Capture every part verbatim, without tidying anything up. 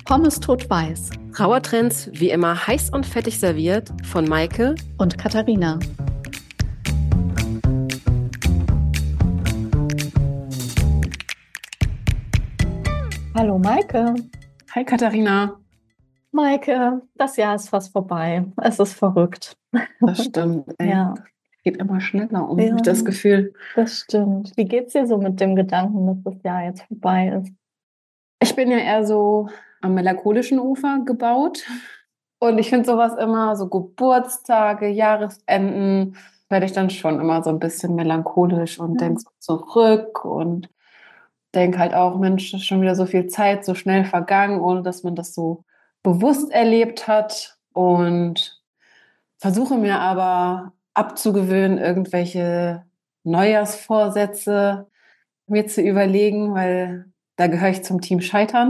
Pommes tot-weiß Trauertrends wie immer heiß und fettig serviert von Maike und Katharina. Hallo Maike. Hi Katharina. Maike, das Jahr ist fast vorbei. Es ist verrückt. Das stimmt. Ey. Ja. Geht immer schneller um, Ja, habe ich das Gefühl. Das stimmt. Wie geht's dir so mit dem Gedanken, dass das Jahr jetzt vorbei ist? Ich bin ja eher so am melancholischen Ufer gebaut. Und ich finde sowas immer, so Geburtstage, Jahresenden, werde ich dann schon immer so ein bisschen melancholisch und Ja. denke so zurück und denke halt auch, Mensch, ist schon wieder so viel Zeit so schnell vergangen, ohne dass man das so bewusst erlebt hat. Und versuche mir aber abzugewöhnen, irgendwelche Neujahrsvorsätze mir zu überlegen, weil da gehöre ich zum Team Scheitern.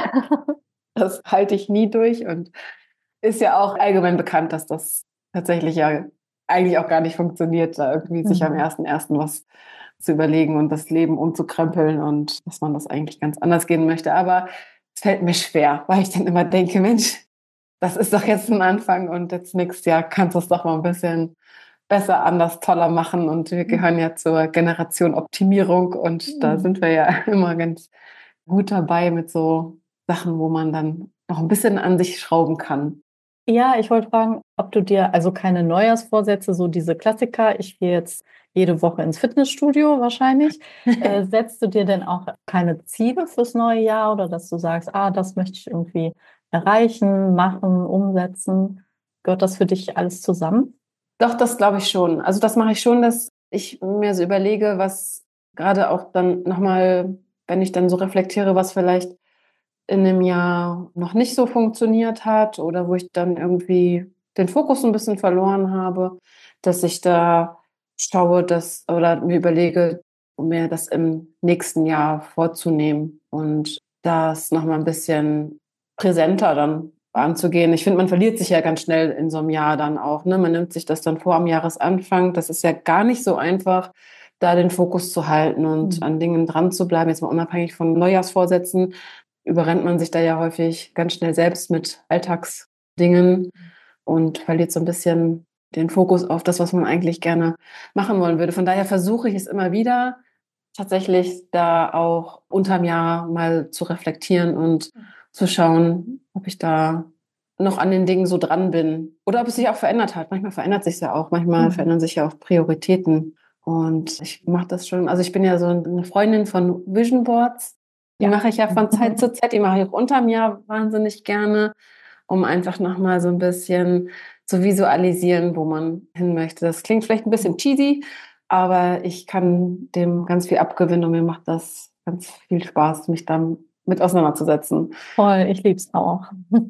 Das halte ich nie durch und ist ja auch allgemein bekannt, dass das tatsächlich ja eigentlich auch gar nicht funktioniert, da irgendwie sich am Mhm. ersten ersten was zu überlegen und das Leben umzukrempeln und dass man das eigentlich ganz anders gehen möchte. Aber es fällt mir schwer, weil ich dann immer denke, Mensch, das ist doch jetzt ein Anfang und jetzt nächstes Jahr kannst du es doch mal ein bisschen besser, anders, toller machen. Und wir gehören ja zur Generation Optimierung und da sind wir ja immer ganz gut dabei mit so Sachen, wo man dann noch ein bisschen an sich schrauben kann. Ja, ich wollte fragen, ob du dir, also keine Neujahrsvorsätze, so diese Klassiker, ich gehe jetzt jede Woche ins Fitnessstudio wahrscheinlich. Äh, setzt du dir denn auch keine Ziele fürs neue Jahr oder dass du sagst, ah, das möchte ich irgendwie erreichen, machen, umsetzen? Gehört das für dich alles zusammen? Doch, das glaube ich schon. Also das mache ich schon, dass ich mir so überlege, was gerade auch dann nochmal, wenn ich dann so reflektiere, was vielleicht in einem Jahr noch nicht so funktioniert hat oder wo ich dann irgendwie den Fokus ein bisschen verloren habe, dass ich da schaue, dass oder mir überlege, mir das im nächsten Jahr vorzunehmen und das nochmal ein bisschen präsenter dann anzugehen. Ich finde, man verliert sich ja ganz schnell in so einem Jahr dann auch, ne? Man nimmt sich das dann vor am Jahresanfang. Das ist ja gar nicht so einfach, da den Fokus zu halten und Mhm. an Dingen dran zu bleiben, jetzt mal unabhängig von Neujahrsvorsätzen überrennt man sich da ja häufig ganz schnell selbst mit Alltagsdingen und verliert so ein bisschen den Fokus auf das, was man eigentlich gerne machen wollen würde. Von daher versuche ich es immer wieder, tatsächlich da auch unterm Jahr mal zu reflektieren und zu schauen, ob ich da noch an den Dingen so dran bin oder ob es sich auch verändert hat. Manchmal verändert sich ja auch, manchmal Mhm. verändern sich ja auch Prioritäten. Und ich mache das schon, also ich bin ja so eine Freundin von Vision Boards. Die Ja. mache ich ja von Zeit zu Zeit, die mache ich auch unterm Jahr wahnsinnig gerne, um einfach nochmal so ein bisschen zu visualisieren, wo man hin möchte. Das klingt vielleicht ein bisschen cheesy, aber ich kann dem ganz viel abgewinnen und mir macht das ganz viel Spaß, mich damit auseinanderzusetzen. Voll, ich liebe es auch.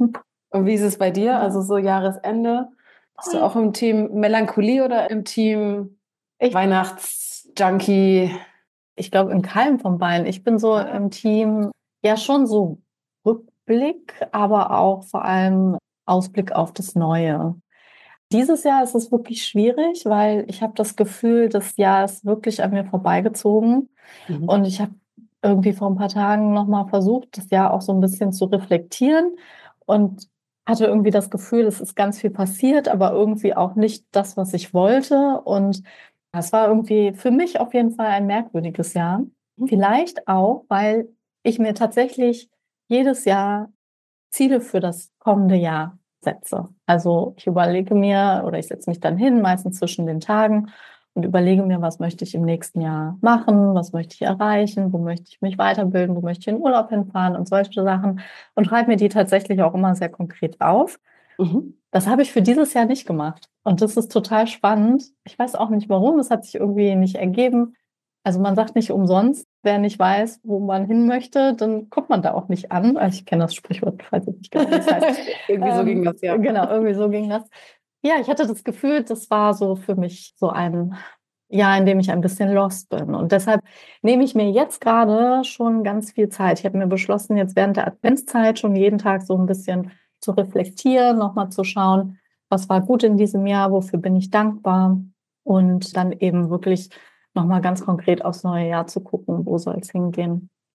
Und wie ist es bei dir? Also so Jahresende? Bist du auch im Team Melancholie oder im Team Ich- Weihnachtsjunkie? Ich glaube, in keinem von beiden. Ich bin so im Team, ja schon so Rückblick, aber auch vor allem Ausblick auf das Neue. Dieses Jahr ist es wirklich schwierig, weil ich habe das Gefühl, das Jahr ist wirklich an mir vorbeigezogen. Mhm. Und ich habe irgendwie vor ein paar Tagen nochmal versucht, das Jahr auch so ein bisschen zu reflektieren und hatte irgendwie das Gefühl, es ist ganz viel passiert, aber irgendwie auch nicht das, was ich wollte. Und das war irgendwie für mich auf jeden Fall ein merkwürdiges Jahr. Vielleicht auch, weil ich mir tatsächlich jedes Jahr Ziele für das kommende Jahr setze. Also ich überlege mir oder ich setze mich dann hin, meistens zwischen den Tagen und überlege mir, was möchte ich im nächsten Jahr machen, was möchte ich erreichen, wo möchte ich mich weiterbilden, wo möchte ich in Urlaub hinfahren und solche Sachen und schreibe mir die tatsächlich auch immer sehr konkret auf. Mhm. Das habe ich für dieses Jahr nicht gemacht und das ist total spannend. Ich weiß auch nicht warum, es hat sich irgendwie nicht ergeben. Also man sagt nicht umsonst, wer nicht weiß, wo man hin möchte, dann kommt man da auch nicht an. Also ich kenne das Sprichwort, falls es nicht genau das heißt. Irgendwie so Ähm, ging das, ja. Genau, irgendwie so ging das. Ja, ich hatte das Gefühl, das war so für mich so ein Jahr, in dem ich ein bisschen lost bin. Und deshalb nehme ich mir jetzt gerade schon ganz viel Zeit. Ich habe mir beschlossen, jetzt während der Adventszeit schon jeden Tag so ein bisschen zu reflektieren, nochmal zu schauen, was war gut in diesem Jahr, wofür bin ich dankbar und dann eben wirklich nochmal ganz konkret aufs neue Jahr zu gucken, wo soll es hingehen.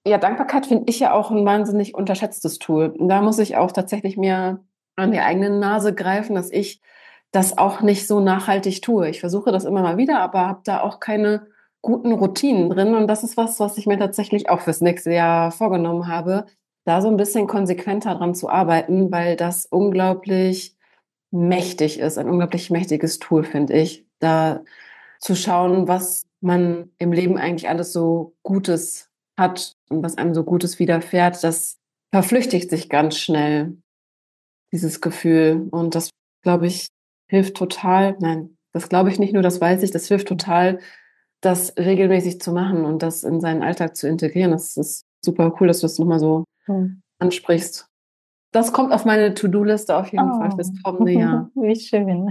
Ja, Dankbarkeit finde ich ja auch ein wahnsinnig unterschätztes Tool. Und da muss ich auch tatsächlich mir an die eigene Nase greifen, dass ich das auch nicht so nachhaltig tue. Ich versuche das immer mal wieder, aber habe da auch keine guten Routinen drin. Und das ist was, was ich mir tatsächlich auch fürs nächste Jahr vorgenommen habe, da so ein bisschen konsequenter dran zu arbeiten, weil das unglaublich mächtig ist, ein unglaublich mächtiges Tool, finde ich, da zu schauen, was man im Leben eigentlich alles so Gutes hat und was einem so Gutes widerfährt. Das verflüchtigt sich ganz schnell, dieses Gefühl. Und das, glaube ich, hilft total. Nein, das glaube ich nicht nur, das weiß ich, das hilft total, das regelmäßig zu machen und das in seinen Alltag zu integrieren. Das ist super cool, dass du das nochmal so Hm. ansprichst. Das kommt auf meine To-Do-Liste auf jeden Fall Oh, fürs kommende Jahr. wie schön.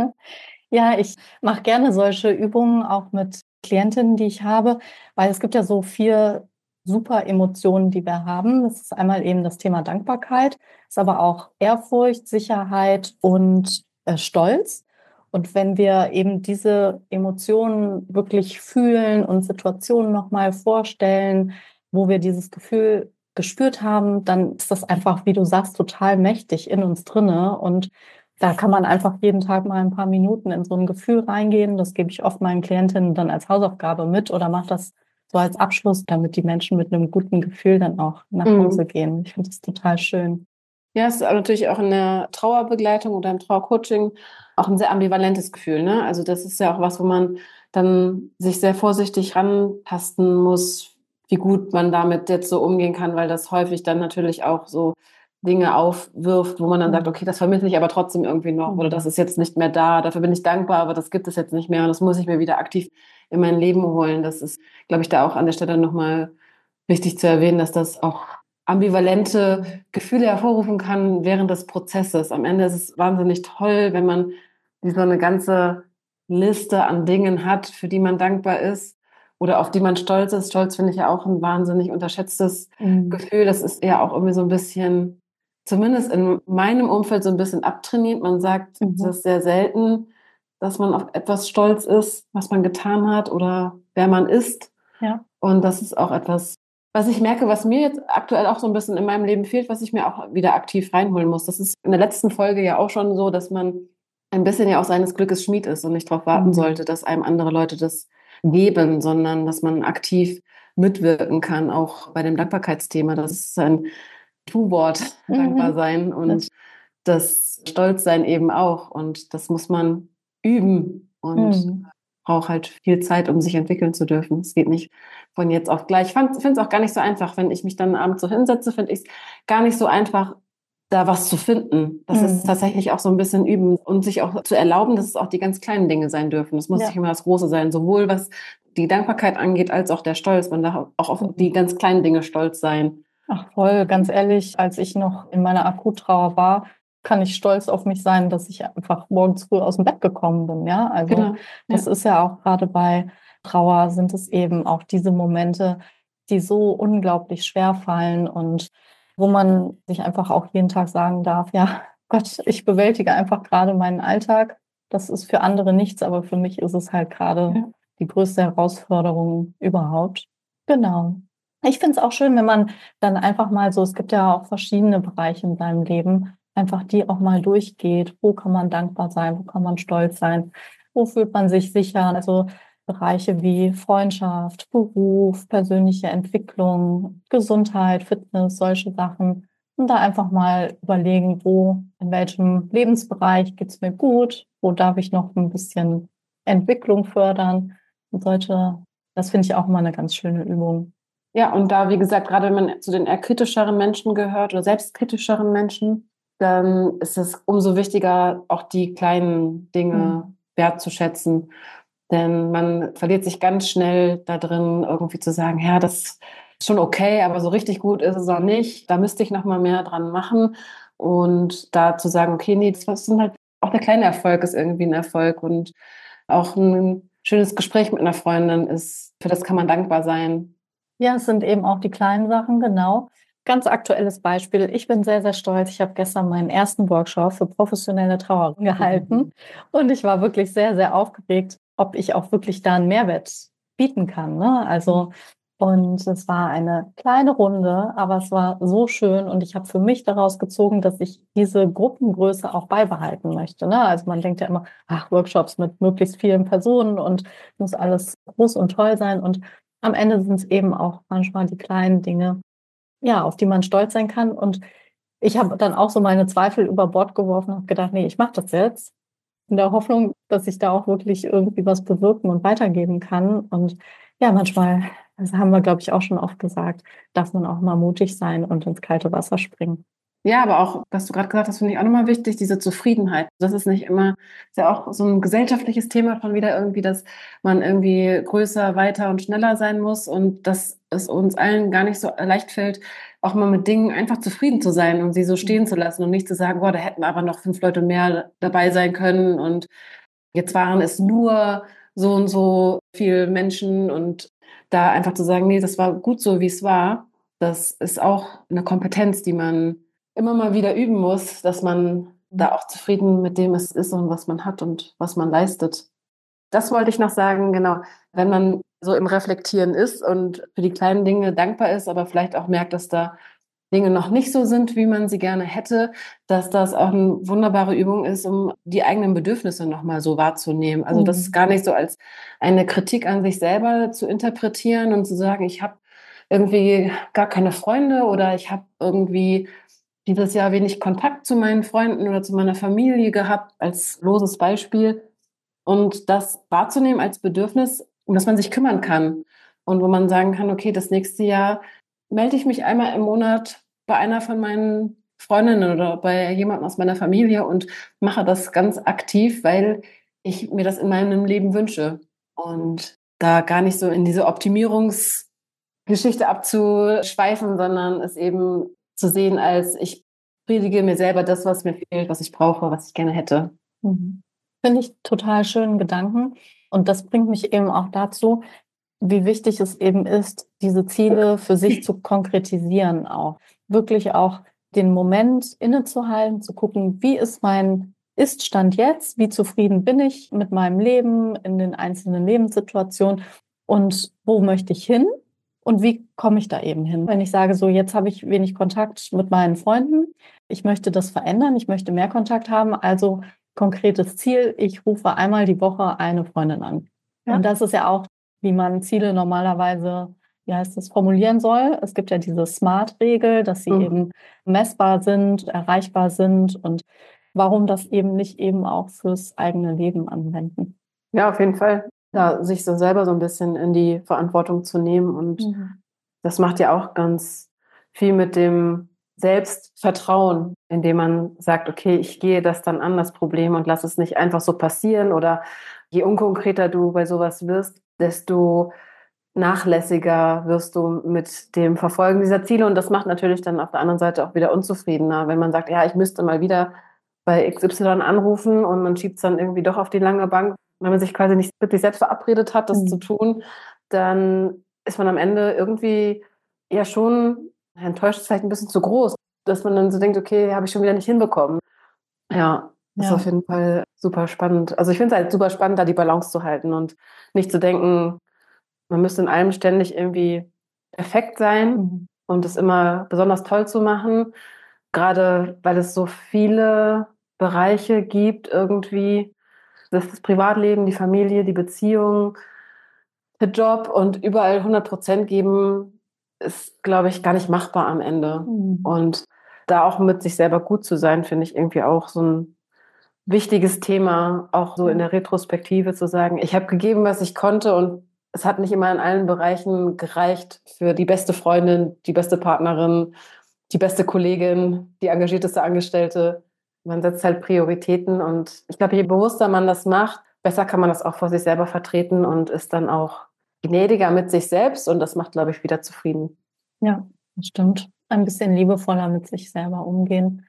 Ja, ich mache gerne solche Übungen auch mit Klientinnen, die ich habe, weil es gibt ja so vier super Emotionen, die wir haben. Das ist einmal eben das Thema Dankbarkeit, ist aber auch Ehrfurcht, Sicherheit und äh, Stolz. Und wenn wir eben diese Emotionen wirklich fühlen und Situationen nochmal vorstellen, wo wir dieses Gefühl gespürt haben, dann ist das einfach, wie du sagst, total mächtig in uns drinne. Und da kann man einfach jeden Tag mal ein paar Minuten in so ein Gefühl reingehen. Das gebe ich oft meinen Klientinnen dann als Hausaufgabe mit oder mache das so als Abschluss, damit die Menschen mit einem guten Gefühl dann auch nach Hause Mhm. gehen. Ich finde das total schön. Ja, es ist auch natürlich auch in der Trauerbegleitung oder im Trauercoaching auch ein sehr ambivalentes Gefühl, ne? Also das ist ja auch was, wo man dann sich sehr vorsichtig rantasten muss, wie gut man damit jetzt so umgehen kann, weil das häufig dann natürlich auch so Dinge aufwirft, wo man dann sagt, Mhm. okay, das vermisse ich aber trotzdem irgendwie noch oder das Mhm. ist jetzt nicht mehr da, dafür bin ich dankbar, aber das gibt es jetzt nicht mehr und das muss ich mir wieder aktiv in mein Leben holen. Das ist, glaube ich, da auch an der Stelle nochmal wichtig zu erwähnen, dass das auch ambivalente Gefühle hervorrufen kann während des Prozesses. Am Ende ist es wahnsinnig toll, wenn man so eine ganze Liste an Dingen hat, für die man dankbar ist oder auf die man stolz ist. Stolz finde ich ja auch ein wahnsinnig unterschätztes Mhm. Gefühl. Das ist ja auch irgendwie so ein bisschen, zumindest in meinem Umfeld, so ein bisschen abtrainiert. Man sagt Mhm. das sehr selten, dass man auf etwas stolz ist, was man getan hat oder wer man ist. Ja. Und das ist auch etwas, was ich merke, was mir jetzt aktuell auch so ein bisschen in meinem Leben fehlt, was ich mir auch wieder aktiv reinholen muss. Das ist in der letzten Folge ja auch schon so, dass man ein bisschen ja auch seines Glückes Schmied ist und nicht darauf warten Mhm. sollte, dass einem andere Leute das geben, sondern dass man aktiv mitwirken kann, auch bei dem Dankbarkeitsthema. Das ist ein Tu-Wort, dankbar Mhm. sein und Das, das Stolzsein eben auch. Und das muss man üben und mhm. braucht halt viel Zeit, um sich entwickeln zu dürfen. Es geht nicht von jetzt auf gleich. Ich finde es auch gar nicht so einfach, wenn ich mich dann abends so hinsetze, finde ich es gar nicht so einfach, da was zu finden. Das ist Mhm. tatsächlich auch so ein bisschen üben und sich auch zu erlauben, dass es auch die ganz kleinen Dinge sein dürfen. Das muss nicht Ja. immer das Große sein, sowohl was die Dankbarkeit angeht, als auch der Stolz. Man darf auch auf Mhm. die ganz kleinen Dinge stolz sein. Ach voll, ganz ehrlich, als ich noch in meiner Akuttrauer war, kann ich stolz auf mich sein, dass ich einfach morgens früh aus dem Bett gekommen bin, ja? Also, Genau. das Ja. ist ja auch gerade bei Trauer sind es eben auch diese Momente, die so unglaublich schwer fallen und wo man sich einfach auch jeden Tag sagen darf: „Ja, Gott, ich bewältige einfach gerade meinen Alltag. Das ist für andere nichts, aber für mich ist es halt gerade Ja. die größte Herausforderung überhaupt.“ Genau. Ich finde es auch schön, wenn man dann einfach mal so es gibt ja auch verschiedene Bereiche in seinem Leben, einfach die auch mal durchgeht. Wo kann man dankbar sein? Wo kann man stolz sein? Wo fühlt man sich sicher? Also, Bereiche wie Freundschaft, Beruf, persönliche Entwicklung, Gesundheit, Fitness, solche Sachen. Und da einfach mal überlegen, wo in welchem Lebensbereich geht's mir gut? Wo darf ich noch ein bisschen Entwicklung fördern? Und solche das finde ich auch immer eine ganz schöne Übung. Ja, und da, wie gesagt, gerade wenn man zu den eher kritischeren Menschen gehört oder selbstkritischeren Menschen, dann ist es umso wichtiger, auch die kleinen Dinge Mhm. wertzuschätzen. Denn man verliert sich ganz schnell da drin, irgendwie zu sagen, ja, das ist schon okay, aber so richtig gut ist es auch nicht. Da müsste ich noch mal mehr dran machen. Und da zu sagen, okay, nee, das ist halt auch der kleine Erfolg ist irgendwie ein Erfolg. Und auch ein schönes Gespräch mit einer Freundin ist, für das kann man dankbar sein. Ja, es sind eben auch die kleinen Sachen, genau. Ganz aktuelles Beispiel. Ich bin sehr, sehr stolz. Ich habe gestern meinen ersten Workshop für professionelle Trauer gehalten und ich war wirklich sehr, sehr aufgeregt, ob ich auch wirklich da 'n Mehrwert bieten kann, ne? Also, Und es war eine kleine Runde, aber es war so schön und ich habe für mich daraus gezogen, dass ich diese Gruppengröße auch beibehalten möchte, ne? Also, man denkt ja immer: „Ach, Workshops mit möglichst vielen Personen und muss alles groß und toll sein." Und am Ende sind's eben auch manchmal die kleinen Dinge, ja, auf die man stolz sein kann. Und ich habe dann auch so meine Zweifel über Bord geworfen und habe gedacht: „Ne, ich mache das jetzt." In der Hoffnung, dass ich da auch wirklich irgendwie was bewirken und weitergeben kann. Und ja, manchmal, das haben wir, glaube ich, auch schon oft gesagt, darf man auch mal mutig sein und ins kalte Wasser springen. Ja, aber auch, was du gerade gesagt hast, finde ich auch nochmal wichtig, diese Zufriedenheit. Das ist nicht immer, ist ja auch so ein gesellschaftliches Thema schon wieder irgendwie, dass man irgendwie größer, weiter und schneller sein muss und dass es uns allen gar nicht so leicht fällt, auch mal mit Dingen einfach zufrieden zu sein und sie so stehen zu lassen und nicht zu sagen: „Boah, da hätten aber noch fünf Leute mehr dabei sein können und jetzt waren es nur so und so viel Menschen." Und da einfach zu sagen: „Nee, das war gut so, wie es war." Das ist auch eine Kompetenz, die man immer mal wieder üben muss, dass man da auch zufrieden mit dem es ist und was man hat und was man leistet. Das wollte ich noch sagen, genau. Wenn man so im Reflektieren ist und für die kleinen Dinge dankbar ist, aber vielleicht auch merkt, dass da Dinge noch nicht so sind, wie man sie gerne hätte, dass das auch eine wunderbare Übung ist, um die eigenen Bedürfnisse noch mal so wahrzunehmen. Also, das Mhm. gar nicht so als eine Kritik an sich selber zu interpretieren und zu sagen: „Ich habe irgendwie gar keine Freunde" oder „Ich habe irgendwie dieses Jahr wenig Kontakt zu meinen Freunden oder zu meiner Familie gehabt", als loses Beispiel. Und das wahrzunehmen als Bedürfnis, um das man sich kümmern kann. Und wo man sagen kann: „Okay, das nächste Jahr melde ich mich einmal im Monat bei einer von meinen Freundinnen oder bei jemandem aus meiner Familie und mache das ganz aktiv, weil ich mir das in meinem Leben wünsche." Und da gar nicht so in diese Optimierungsgeschichte abzuschweifen, sondern es eben zu sehen als: Ich predige mir selber das, was mir fehlt, was ich brauche, was ich gerne hätte. Mhm. Finde ich total schönen Gedanken. Und das bringt mich eben auch dazu, wie wichtig es eben ist, diese Ziele für sich zu konkretisieren auch. Wirklich auch den Moment innezuhalten, zu gucken, wie ist mein Ist-Stand jetzt? Wie zufrieden bin ich mit meinem Leben in den einzelnen Lebenssituationen? Und wo möchte ich hin? Und wie komme ich da eben hin? Wenn ich sage, so jetzt habe ich wenig Kontakt mit meinen Freunden, ich möchte das verändern, ich möchte mehr Kontakt haben, also konkretes Ziel, ich rufe einmal die Woche eine Freundin an. Und Ja. das ist ja auch, wie man Ziele normalerweise, wie heißt das, formulieren soll. Es gibt ja diese SMART-Regel, dass sie Mhm. eben messbar sind, erreichbar sind und warum das eben nicht eben auch fürs eigene Leben anwenden. Ja, auf jeden Fall. Da sich so selber so ein bisschen in die Verantwortung zu nehmen und Mhm. das macht ja auch ganz viel mit dem Selbstvertrauen, indem man sagt: „Okay, ich gehe das dann an, das Problem, und lass es nicht einfach so passieren." Oder je unkonkreter du bei sowas wirst, desto nachlässiger wirst du mit dem Verfolgen dieser Ziele. Und das macht natürlich dann auf der anderen Seite auch wieder unzufriedener, wenn man sagt: „Ja, ich müsste mal wieder bei X Y anrufen" und man schiebt es dann irgendwie doch auf die lange Bank. Wenn man sich quasi nicht mit sich selbst verabredet hat, das zu Mhm. tun, dann ist man am Ende irgendwie ja schon, enttäuscht ist vielleicht ein bisschen zu groß, dass man dann so denkt: „Okay, habe ich schon wieder nicht hinbekommen." Ja, ist auf Ja. jeden Fall super spannend. Also, ich finde es halt super spannend, da die Balance zu halten und nicht zu denken, man müsste in allem ständig irgendwie perfekt sein Mhm. und es immer besonders toll zu machen, gerade weil es so viele Bereiche gibt irgendwie. Das ist das Privatleben, die Familie, die Beziehung, der Job, und überall hundert Prozent geben ist, glaube ich, gar nicht machbar am Ende. Mhm. Und da auch mit sich selber gut zu sein, finde ich irgendwie auch so ein wichtiges Thema, auch so in Ja. der Retrospektive zu sagen: „Ich habe gegeben, was ich konnte, und es hat nicht immer in allen Bereichen gereicht für die beste Freundin, die beste Partnerin, die beste Kollegin, die engagierteste Angestellte." Man setzt halt Prioritäten, und ich glaube, je bewusster man das macht, besser kann man das auch vor sich selber vertreten und ist dann auch gnädiger mit sich selbst, und das macht, glaube ich, wieder zufrieden. Ja, das stimmt. Ein bisschen liebevoller mit sich selber umgehen.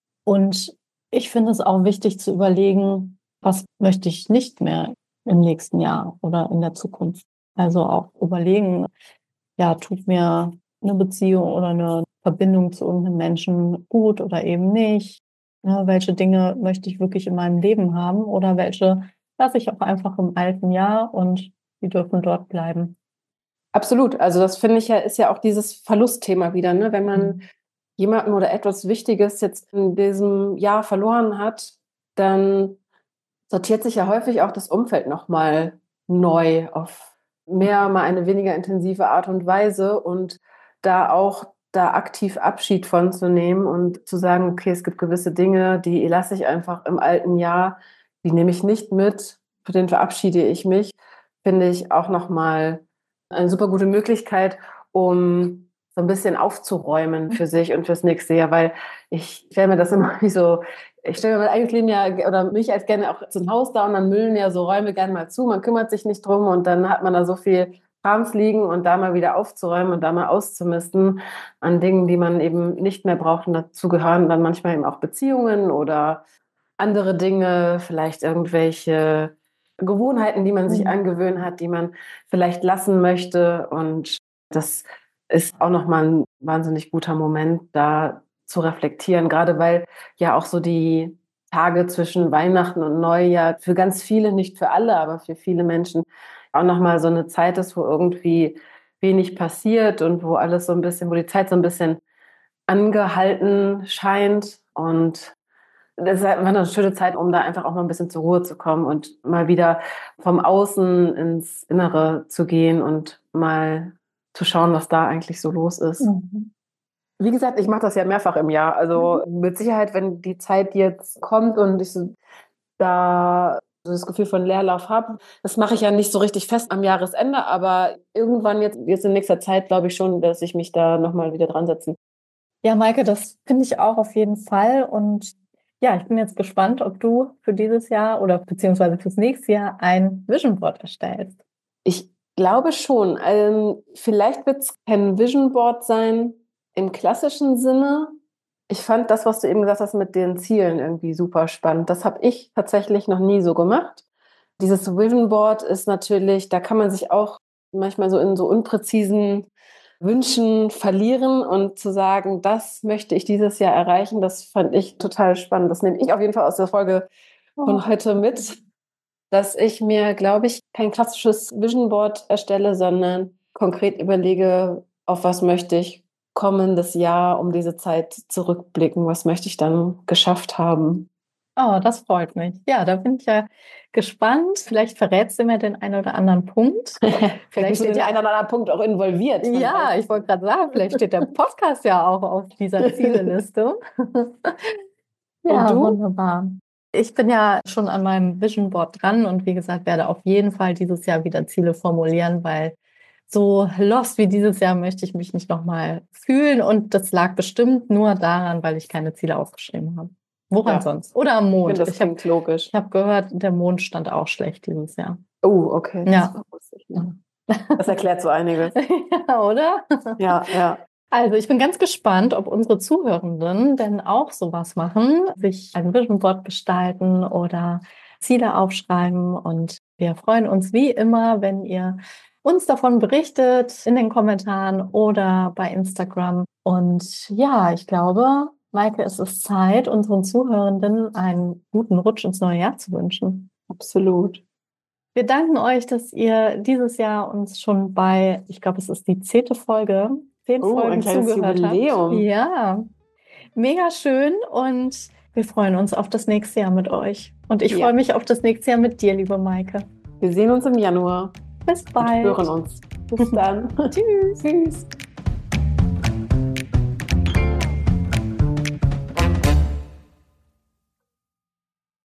Und ich finde es auch wichtig zu überlegen, was möchte ich nicht mehr im nächsten Jahr oder in der Zukunft. Also auch überlegen, ja, tut mir eine Beziehung oder eine Verbindung zu irgendeinem Menschen gut oder eben nicht? Ne, welche Dinge möchte ich wirklich in meinem Leben haben oder welche lasse ich auch einfach im alten Jahr und die dürfen dort bleiben. Absolut. Also das finde ich ja, ist ja auch dieses Verlustthema wieder, ne? Wenn man Mhm. jemanden oder etwas Wichtiges jetzt in diesem Jahr verloren hat, dann sortiert sich ja häufig auch das Umfeld nochmal neu auf mehr, mal eine weniger intensive Art und Weise und da auch da aktiv Abschied von zu nehmen und zu sagen, okay, es gibt gewisse Dinge, die lasse ich einfach im alten Jahr, die nehme ich nicht mit, für den verabschiede ich mich, finde ich auch nochmal eine super gute Möglichkeit, um so ein bisschen aufzuräumen für sich und fürs nächste Jahr, weil ich stelle mir das immer wie so, ich stelle mir mein eigenes Leben ja oder mich als gerne auch zum Haus da und dann müllen ja so Räume gerne mal zu, man kümmert sich nicht drum und dann hat man da so viel Krams liegen und da mal wieder aufzuräumen und da mal auszumisten an Dingen, die man eben nicht mehr braucht und dazu gehören dann manchmal eben auch Beziehungen oder andere Dinge, vielleicht irgendwelche Gewohnheiten, die man sich Mhm. angewöhnt hat, die man vielleicht lassen möchte. Und das ist auch nochmal ein wahnsinnig guter Moment, da zu reflektieren, gerade weil ja auch so die Tage zwischen Weihnachten und Neujahr für ganz viele, nicht für alle, aber für viele Menschen auch nochmal so eine Zeit ist, wo irgendwie wenig passiert und wo alles so ein bisschen, wo die Zeit so ein bisschen angehalten scheint. Und das ist halt einfach eine schöne Zeit, um da einfach auch mal ein bisschen zur Ruhe zu kommen und mal wieder vom Außen ins Innere zu gehen und mal zu schauen, was da eigentlich so los ist. Mhm. Wie gesagt, ich mache das ja mehrfach im Jahr. Also mit Sicherheit, wenn die Zeit jetzt kommt und ich so da so das Gefühl von Leerlauf habe, das mache ich ja nicht so richtig fest am Jahresende, aber irgendwann jetzt, jetzt in nächster Zeit glaube ich schon, dass ich mich da nochmal wieder dran setzen. Ja, Maike, das finde ich auch auf jeden Fall. Und ja, ich bin jetzt gespannt, ob du für dieses Jahr oder beziehungsweise fürs nächste Jahr ein Vision Board erstellst. Ich glaube schon. Ähm, vielleicht wird es kein Vision Board sein im klassischen Sinne. Ich fand das, was du eben gesagt hast mit den Zielen irgendwie super spannend. Das habe ich tatsächlich noch nie so gemacht. Dieses Vision Board ist natürlich, da kann man sich auch manchmal so in so unpräzisen Wünschen verlieren und zu sagen, das möchte ich dieses Jahr erreichen, das fand ich total spannend. Das nehme ich auf jeden Fall aus der Folge Oh. von heute mit, dass ich mir, glaube ich, kein klassisches Vision Board erstelle, sondern konkret überlege, auf was möchte ich kommendes Jahr um diese Zeit zurückblicken, was möchte ich dann geschafft haben. Oh, das freut mich. Ja, da bin ich ja gespannt. Vielleicht verrätst du mir den einen oder anderen Punkt. Vielleicht steht ja ein oder andere Punkt auch involviert. Ja, ich wollte gerade sagen, vielleicht steht der Podcast ja auch auf dieser Zieleliste. Und Ja, du? wunderbar. Ich bin ja schon an meinem Vision Board dran und wie gesagt, werde auf jeden Fall dieses Jahr wieder Ziele formulieren, weil so lost wie dieses Jahr möchte ich mich nicht nochmal fühlen und das lag bestimmt nur daran, weil ich keine Ziele aufgeschrieben habe. Woran Ja. sonst? Oder am Ich Mond. finde, das Ich habe klingt logisch. ich hab gehört, der Mond stand auch schlecht dieses Jahr. Oh, okay. Ja. Das wusste ich nicht. Das erklärt so einiges. Ja, oder? Ja, ja. Also ich bin ganz gespannt, ob unsere Zuhörenden denn auch sowas machen, sich ein Vision Board gestalten oder Ziele aufschreiben. Und wir freuen uns wie immer, wenn ihr uns davon berichtet in den Kommentaren oder bei Instagram. Und ja, ich glaube, Maike, es ist Zeit, unseren Zuhörenden einen guten Rutsch ins neue Jahr zu wünschen. Absolut. Wir danken euch, dass ihr dieses Jahr uns schon bei, ich glaube, es ist die zehnte Folge, zehn Oh, Folgen ein kleines zugehört Jubiläum. habt. Ja, mega schön und wir freuen uns auf das nächste Jahr mit euch. Und ich Ja. freue mich auf das nächste Jahr mit dir, liebe Maike. Wir sehen uns im Januar Bis und bald. hören uns. Bis dann. Tschüss. Tschüss.